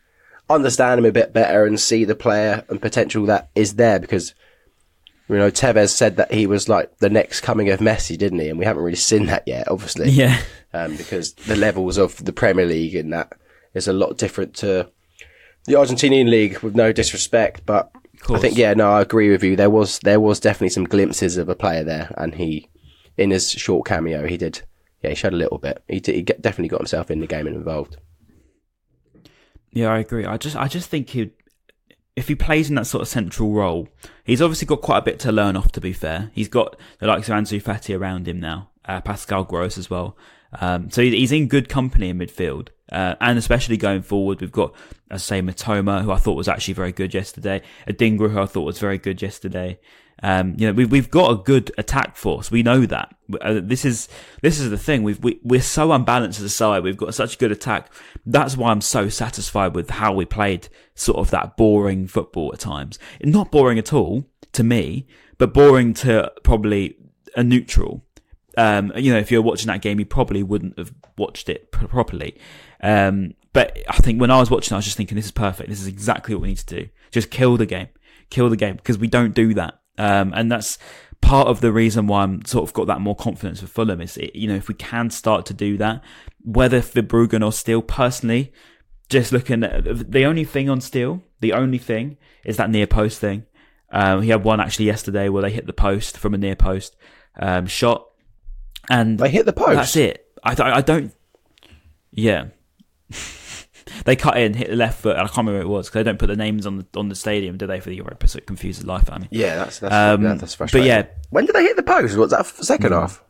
understand him a bit better and see the player and potential that is there, because, you know, Tevez said that he was like the next coming of Messi, didn't he? And we haven't really seen that yet, obviously. Yeah. Um, because the levels of the Premier League and that is a lot different to the Argentinian league, with no disrespect. But I think, yeah, no, I agree with you. There was, there was definitely some glimpses of a player there, and he, in his short cameo, he did, yeah, he showed a little bit. He, did, he get, definitely got himself in the game and involved. Yeah, I agree. I just, I just think he, if he plays in that sort of central role, he's obviously got quite a bit to learn off. To be fair, he's got the likes of Ansu Fati around him now, uh, Pascal Gross as well. Um, so he's in good company in midfield, uh, and especially going forward, we've got, as I say, Matoma, who I thought was actually very good yesterday, Adingra, who I thought was very good yesterday. Um, you know, we've we've got a good attack force. We know that. Uh, this is this is the thing. We've we, we're so unbalanced as a side. We've got such good attack. That's why I'm so satisfied with how we played sort of that boring football at times. Not boring at all to me, but boring to probably a neutral. Um, you know, if you're watching that game, you probably wouldn't have watched it p- properly. Um, but I think when I was watching, I was just thinking, this is perfect. This is exactly what we need to do. Just kill the game, kill the game, because we don't do that. Um, and that's part of the reason why I'm sort of got that more confidence with Fulham is, it, you know, if we can start to do that, whether Verbruggen or Steele, personally, just looking at the only thing on Steele, the only thing is that near post thing. Um, he had one actually yesterday where they hit the post from a near post, um, shot. And they hit the post. That's it. I, I don't, yeah. They cut in, hit the left foot. I can't remember who it was because they don't put the names on the on the stadium, do they, for the Europa? So it confuses the life out of me. Yeah, that's that's, um, that's frustrating. But yeah, when did they hit the post? Was that second mm. half?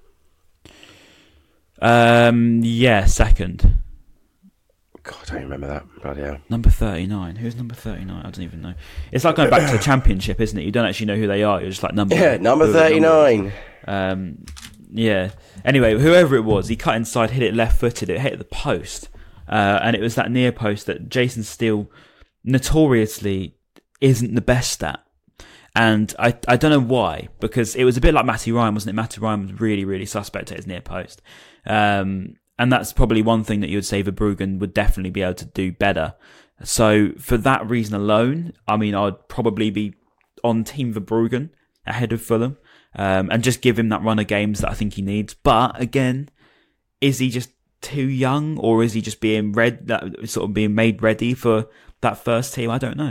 Um, yeah, second. God, I don't remember that. Bloody hell. Number thirty-nine. Who's number thirty-nine? I don't even know. It's like going back to the Championship, isn't it? You don't actually know who they are. You're just like number. Yeah, number thirty-nine. Um, yeah. Anyway, whoever it was, he cut inside, hit it left-footed. It hit the post. Uh, and it was that near post that Jason Steele notoriously isn't the best at. And I I don't know why, because it was a bit like Matty Ryan, wasn't it? Matty Ryan was really, really suspect at his near post. Um, and that's probably one thing that you would say Verbruggen would definitely be able to do better. So for that reason alone, I mean, I'd probably be on Team Verbruggen ahead of Fulham, um, and just give him that run of games that I think he needs. But again, is he just too young, or is he just being read, that sort of being made ready for that first team? I don't know.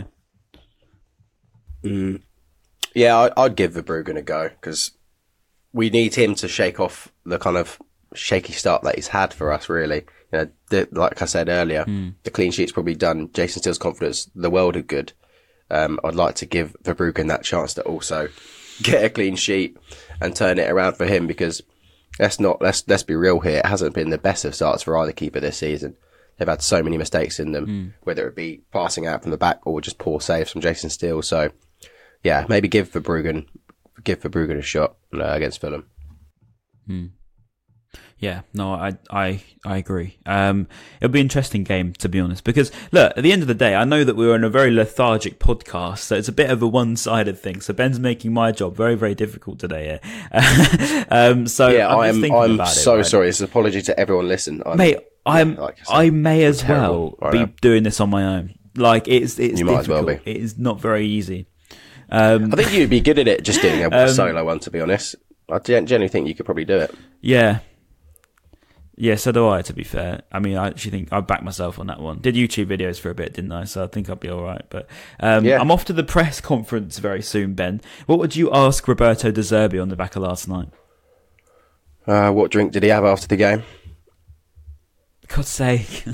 Mm. Yeah, I, I'd give Verbruggen a go, because we need him to shake off the kind of shaky start that he's had for us, really. You know, the, like I said earlier, mm. the clean sheet's probably done Jason Steele's confidence the world of good. Um, I'd like to give Verbruggen that chance to also get a clean sheet and turn it around for him, because let's not let's let's be real here. It hasn't been the best of starts for either keeper this season. They've had so many mistakes in them, mm. whether it be passing out from the back or just poor saves from Jason Steele. So, yeah, maybe give Verbruggen give Verbruggen a shot uh, against Fulham. Mm. Yeah, no, I I I agree. Um, it'll be an interesting game, to be honest, because look, at the end of the day, I know that we're on a very lethargic podcast, so it's a bit of a one-sided thing. So Ben's making my job very, very difficult today. Yeah. um, so yeah, I'm, I'm I'm about so it, right? sorry. It's an apology to everyone listening, I'm, mate. I'm yeah, like I, said, I may as well right be now. doing this on my own. Like it's it's you difficult. might as well be. It is not very easy. Um, I think you'd be good at it, just doing a um, solo one. To be honest, I genuinely think you could probably do it. Yeah. Yeah, so do I, to be fair. I mean, I actually think I backed myself on that one. Did YouTube videos for a bit, didn't I? So I think I'll be all right. But um, yeah. I'm off to the press conference very soon, Ben. What would you ask Roberto De Zerbi on the back of last night? Uh, what drink did he have after the game? God's sake.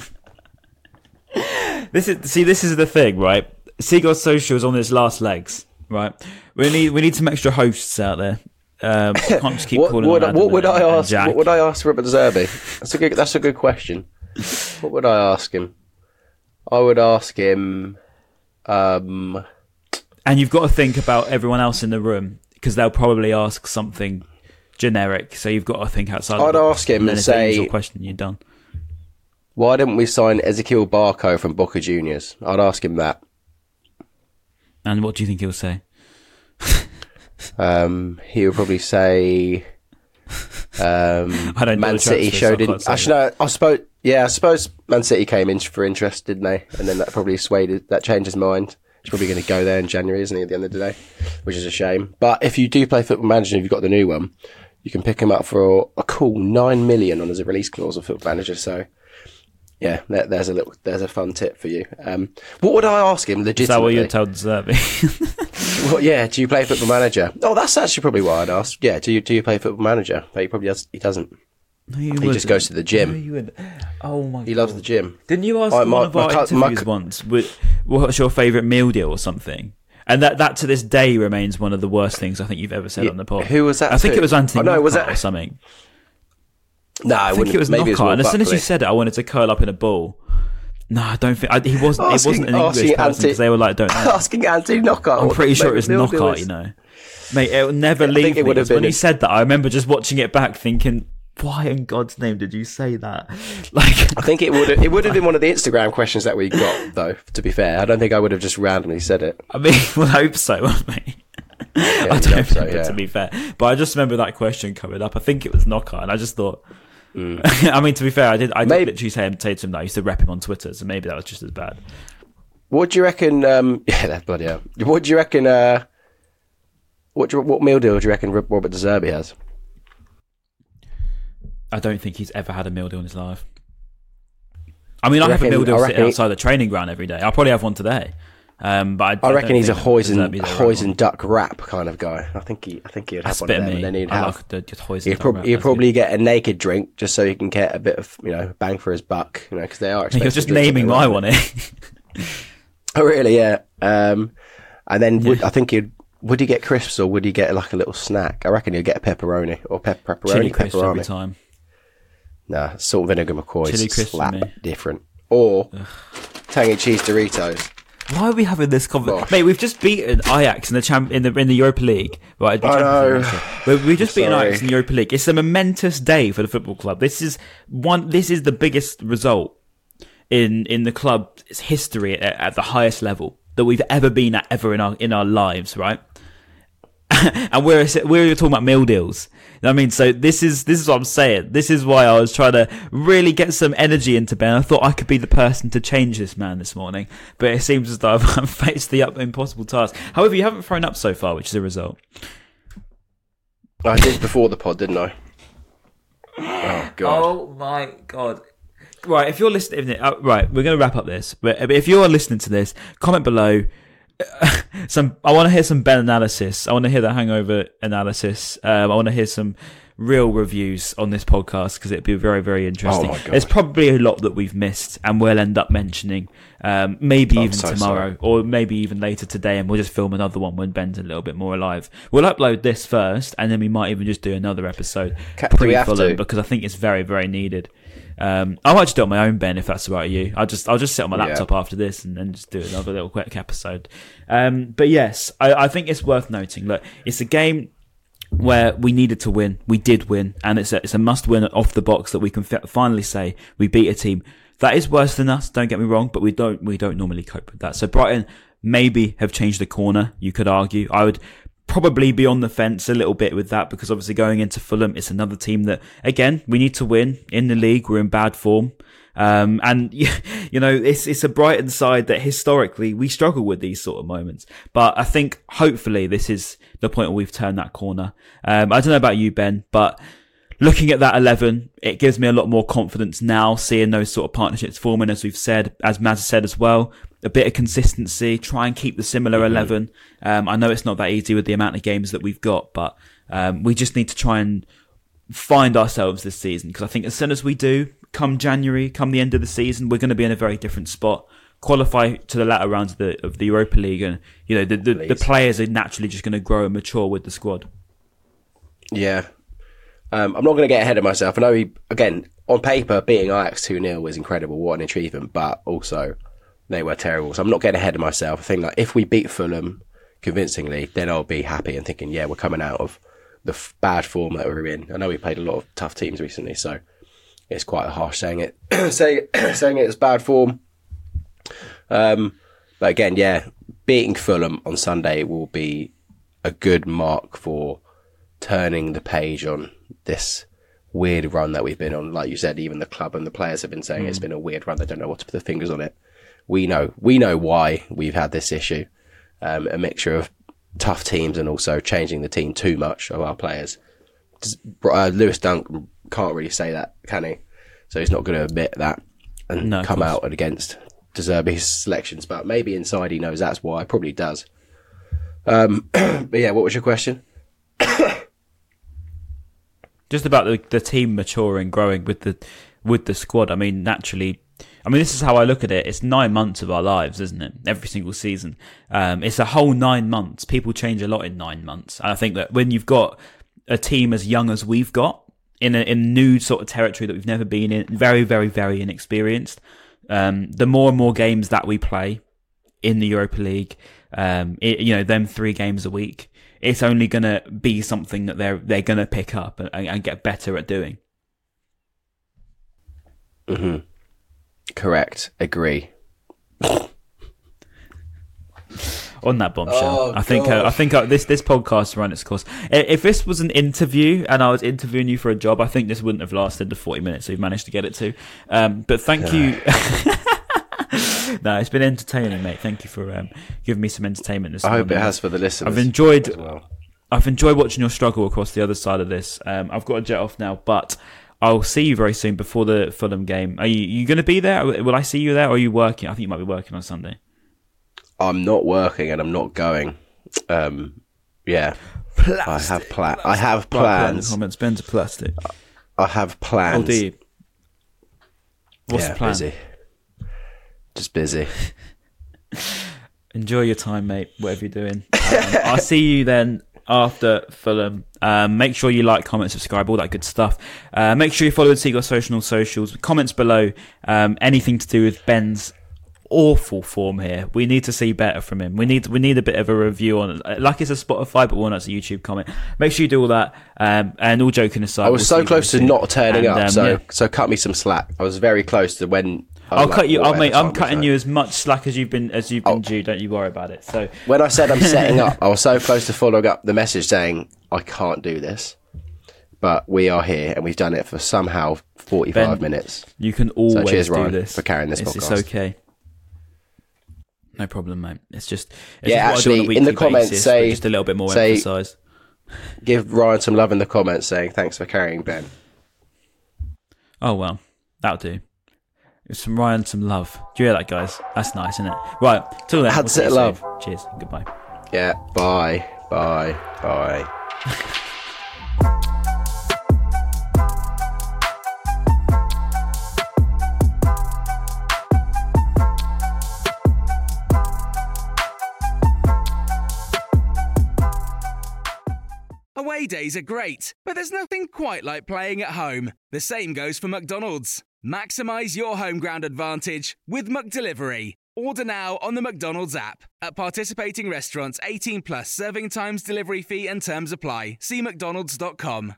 this is see, this is the thing, right? Seagull Social is on its last legs, right? We need we need some extra hosts out there. Um, I can't just keep what calling would, Adam what would and, I and ask? Jack. What would I ask Robert Zerbi? That's a good. That's a good question. What would I ask him? I would ask him. Um, and you've got to think about everyone else in the room, because they'll probably ask something generic. So you've got to think outside. I'd the ask him and, and say, your question, you're done. Why didn't we sign Ezequiel Barco from Boca Juniors? I'd ask him that. And what do you think he'll say? Um, he would probably say, Um, I don't know Man the City transfers, showed so I in. can't say Actually, no, I suppose. Yeah, I suppose Man City came in for interest, didn't they? And then that probably swayed. That changed his mind. He's probably going to go there in January, isn't he? At the end of the day, which is a shame. But if you do play Football Manager, if you've got the new one, you can pick him up for a cool nine million on as a release clause of Football Manager. So. Yeah, there, there's a little, there's a fun tip for you. Um, what would I ask him? Legitimately, Is that what you told Zerbi? Well, yeah, do you play Football Manager? Oh, that's actually probably what I'd ask. Yeah, do you do you play Football Manager? But he probably does. He doesn't. No, you he wouldn't. just goes to the gym. No, you wouldn't. Oh my! He God. loves the gym. Didn't you ask I- one my- of our my cu- my interviews cu- once? With, what's your favourite meal deal or something? And that, that to this day remains one of the worst things I think you've ever said Yeah, on the pod. who was that I think to? it was Anthony Oh, no, was Knockout that- or something. No, I, I think wouldn't. it was Maybe it was Knockout. Will And as soon as you Buckley. said it, I wanted to curl up in a ball. No, I don't think I, he wasn't. Asking- it wasn't an English asking person Anti- because they were like, "Don't know." Asking Anthony Knockout. I'm what pretty the sure it was favourite meal deal Knockout. is. You know, mate, it'll never I leave think it me. would have 'cause when been he a- said that, I remember just watching it back, thinking, "Why in God's name did you say that?" Like, I think it would have, it would have been one of the Instagram questions that we got, though. To be fair, I don't think I would have just randomly said it. I mean, well, I hope so, mate. Yeah, I you'd don't hope so, remember, yeah. to be fair. But I just remember that question coming up. I think it was Knockout, and I just thought. Mm. I mean, to be fair, I did. I did Maybe- literally say, say to him that I used to rep him on Twitter, so maybe that was just as bad. What do you reckon? Um, yeah, that's bloody hell. What do you reckon? Uh, what do you, what meal deal do you reckon Robert De Zerbi has? I don't think he's ever had a meal deal in his life. I mean, I, I have a reckon- meal deal I sitting reckon he- outside the training ground every day. I'll probably have one today. Um, but I, I I reckon don't he's a think hoisin, Zerbi's the right hoisin one. duck wrap kind of guy. I think he, I think he'd have That's a one bit of of them, me. and then he'd I have. like the just hoisin He'd, duck prob- wrap, he'd that's probably good. get a naked drink just so he can get a bit of, you know, bang for his buck, you know, because they are expensive. You're just drinks, naming aren't my they? one, eh? Oh, really? Yeah. Um, and then would, I think he'd. Would he get crisps or would he get like a little snack? I reckon he'd get a pepperoni or pep- pepperoni. Chili crisps pepperoni. every time. Nah, salt and vinegar McCoy's Chili crisps for slap me. different. Or tangy cheese Doritos. Why are we having this conversation, Gosh. mate? We've just beaten Ajax in the champ in the in the Europa League, right? I know. We've we've just beaten Sorry. Ajax in the Europa League. It's a momentous day for the football club. This is one. This is the biggest result in in the club's history at, at the highest level that we've ever been at ever in our in our lives, right? And we're we're talking about meal deals. You know what I mean, so this is this is what I'm saying. This is why I was trying to really get some energy into Ben. I thought I could be the person to change this man this morning, but it seems as though I've faced the up impossible task. However, you haven't thrown up so far, which is a result. I did before the pod, didn't I? Oh god. Oh my god! Right, if you're listening, uh, right, we're going to wrap up this. But if you are listening to this, comment below. Some, I want to hear some Ben analysis. I want to hear the Hangover analysis. Um, I want to hear some real reviews on this podcast because it'd be very, very interesting. Oh my God. There's probably a lot that we've missed and we'll end up mentioning. Um, maybe I'm even so tomorrow sorry. or maybe even later today, and we'll just film another one when Ben's a little bit more alive. We'll upload this first, and then we might even just do another episode Ca- do we have pre-Fulham to? because I think it's very, very needed. Um, I might just do it on my own, Ben, if that's all right with you. I'll just I'll just sit on my Yeah. laptop after this and then just do another little quick episode. Um, but yes, I, I think it's worth noting. Look, it's a game where we needed to win. We did win, and it's a, it's a must-win off the box that we can f- finally say we beat a team that is worse than us. Don't get me wrong, but we don't we don't normally cope with that. So Brighton maybe have changed the corner. You could argue. I would probably be on the fence a little bit with that because obviously going into Fulham, it's another team that, again, we need to win in the league. We're in bad form. Um, and, you know, it's, it's a Brighton side that historically we struggle with these sort of moments. But I think hopefully this is the point where we've turned that corner. Um, I don't know about you, Ben, but looking at that eleven, it gives me a lot more confidence now, seeing those sort of partnerships forming, as we've said, as Maz has said as well. A bit of consistency, try and keep the similar mm-hmm. eleven. Um, I know it's not that easy with the amount of games that we've got, but um, we just need to try and find ourselves this season, because I think as soon as we do, come January, come the end of the season, we're going to be in a very different spot. Qualify to the latter rounds of the, of the Europa League, and you know the the, the players are naturally just going to grow and mature with the squad. Yeah. Um, I'm not going to get ahead of myself. I know, he, again, on paper, beating Ajax two nil was incredible. What an achievement. But also, they were terrible. So I'm not getting ahead of myself. I think like if we beat Fulham convincingly, then I'll be happy and thinking, yeah, we're coming out of the f- bad form that we're in. I know we played a lot of tough teams recently, so it's quite harsh saying it. saying, saying it as bad form. Um, but again, yeah, beating Fulham on Sunday will be a good mark for turning the page on this weird run that we've been on. Like you said, even the club and the players have been saying mm. it's been a weird run. They don't know what to put their fingers on it. We know, we know why we've had this issue. Um, a mixture of tough teams and also changing the team too much of our players. Uh, Lewis Dunk can't really say that, can he? So he's not going to admit that and no, come out against De Zerbi's selections. But maybe inside he knows that's why. Probably does. Um, but yeah, what was your question? Just about the, the team maturing, growing with the with the squad. I mean, naturally, I mean, this is how I look at it. It's nine months of our lives, isn't it? Every single season. Um, it's a whole nine months. People change a lot in nine months. And I think that when you've got a team as young as we've got, in a in new sort of territory that we've never been in, very, very, very inexperienced, um, the more and more games that we play in the Europa League, um, it, you know, them three games a week, it's only going to be something that they're they're going to pick up and, and get better at doing. Mm-hmm. Correct. Agree. On that bombshell, oh, I think uh, I think uh, this this podcast ran its course. If this was an interview and I was interviewing you for a job, I think this wouldn't have lasted the forty minutes we've managed to get it to. Um, but thank you. No, it's been entertaining, mate. Thank you for um, giving me some entertainment this I morning. hope it has for the listeners. I've enjoyed. As well. I've enjoyed watching your struggle across the other side of this. Um, I've got to jet off now, but I'll see you very soon before the Fulham game. Are you, you going to be there? Will I see you there, or are you working? I think you might be working on Sunday. I'm not working and I'm not going. Um, yeah, plastic. I have pla- I have plans. Comments. Ben's plastic. I have plans. Oh, do you? What's yeah, the plan? Busy. Just busy. Enjoy your time, mate. Whatever you're doing. Um, I'll see you then after Fulham. Um, make sure you like, comment, subscribe, all that good stuff. Uh, make sure you follow and see our social socials. Comments below. Um, anything to do with Ben's awful form here. We need to see better from him. We need we need a bit of a review on it. Like it's a Spotify, but one that's a YouTube comment. Make sure you do all that. Um, and all joking aside, I was we'll so close to soon. not turning and, up. Um, so yeah. so cut me some slack. I was very close to when. I'll like, cut you. I'll mate. I'm time cutting you as much slack as you've been as you've been oh. due. Don't you worry about it. So when I said I'm setting up, I was so close to following up the message saying I can't do this, but we are here and we've done it for somehow forty-five Ben, minutes. You can always so cheers, do Ryan, this for carrying this it's, podcast. It's okay. No problem, mate. It's just it's yeah. just what Actually, in the comments, basis, say just a little bit more say, emphasised. Give Ryan some love in the comments, saying thanks for carrying Ben. Oh well, that'll do. It's from Ryan, some love. Do you hear that, guys? That's nice, isn't it? Right, till then. That's we'll it, love. Soon. Cheers. Goodbye. Yeah. Bye. Bye. Bye. Away days are great, but there's nothing quite like playing at home. The same goes for McDonald's. Maximise your home ground advantage with McDelivery. Order now on the McDonald's app. At participating restaurants, eighteen plus, serving times, delivery fee and terms apply. See mcdonalds dot com.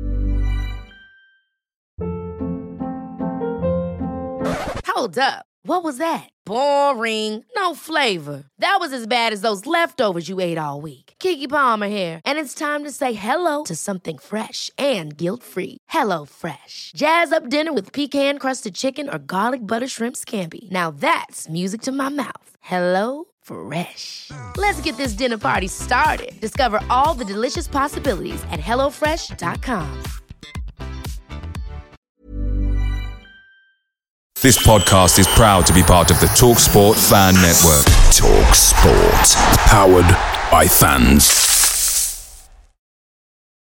Hold up. What was that? Boring. No flavor. That was as bad as those leftovers you ate all week. Keke Palmer here. And it's time to say hello to something fresh and guilt-free. Hello Fresh. Jazz up dinner with pecan-crusted chicken or garlic butter shrimp scampi. Now that's music to my mouth. Hello Fresh. Let's get this dinner party started. Discover all the delicious possibilities at hello fresh dot com. This podcast is proud to be part of the TalkSport Fan Network. TalkSport. Powered by fans.